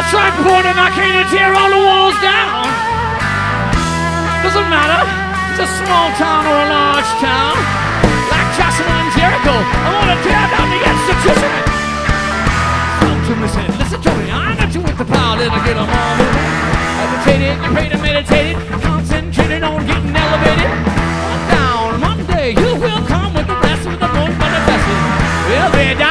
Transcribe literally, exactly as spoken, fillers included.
strike point and I came to tear all the walls down. Doesn't matter, it's a small town or a large town. Like Joshua and Jericho, I want to tear down the institution. Listen to me, say, listen to me, I'm not you with the power, then I get them all moving. Agitated, you pray to meditate it.